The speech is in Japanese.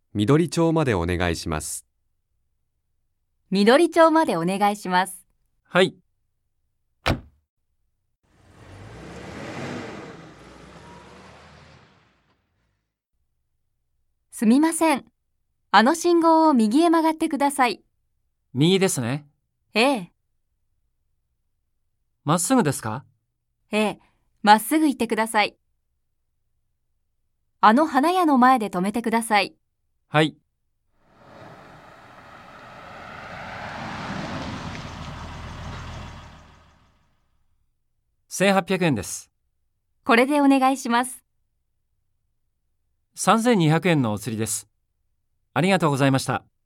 緑町までお願いします。 緑町までお願いします。 はい。 すみません。あの信号を右へ曲がってください。 右ですね。 ええ、 まっすぐですか？ ええ、まっすぐ行ってください。あの花屋の前で止めてください。 はい。1800円です。 これでお願いします。 3200円のお釣りです。ありがとうございました。